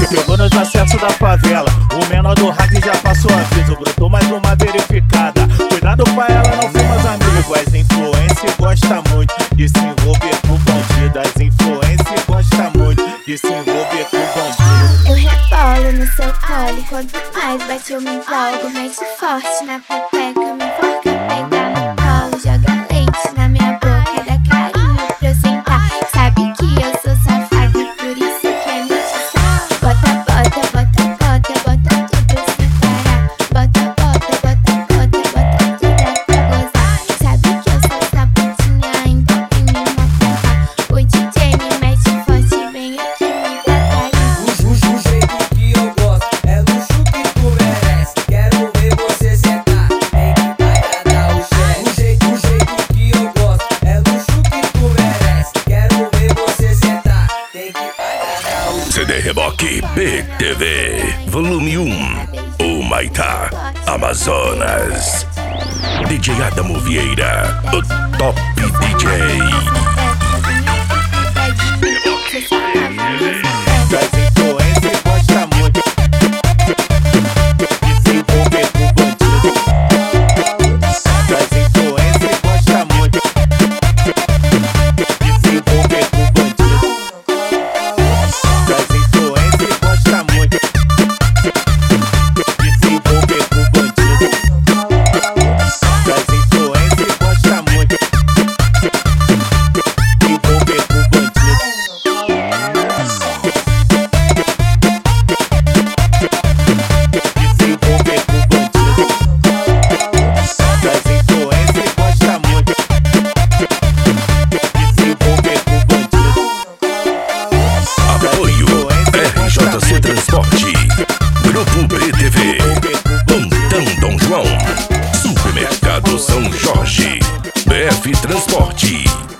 Chegou nos acessos da favela, o menor do hack já passou aviso. Brotou mais uma verificada, cuidado pra ela não ser meus amigos. As influências gostam muito de se envolver com bandido. As influências gostam muito de se envolver com bandido. Eu rebolo no seu colo, quanto mais bate eu me empolgo. Mete forte na pepeca, me enforca, pega no colo. Joga leite na minha boca, dá carinho pra eu sentar. Sabe que eu sou safada, por isso que é metição. Bota, bota, bota, bota, bota tudo sem parar. Bota, bota, bota, bota, bota tudo pra gozar. Sabe que eu sou sapatinha, então vem me maltratar. O DJ me mete forte, vem aqui me dar carinho. O jeito que eu gosto é luxo que tu merece. Quero ver você sentar, tem que agradar o chefe. O jeito que eu gosto é luxo que tu merece. Quero ver você sentar, tem que agradar o chefe. CD Reboque BTV, volume 1, o Maitá, Amazonas. DJ Adamo Vieira, o top DJ. As influências gostam muito de se envolver com bandido. As influências gostam muito de se envolver com bandido. As influências gostam muito de se envolver com bandido. As influências gostam muito de se envolver com bandido. Apoio RJC Transporte, Grupo BTV, Pontão Dom João, Supermercado São Jorge, BF Transporte.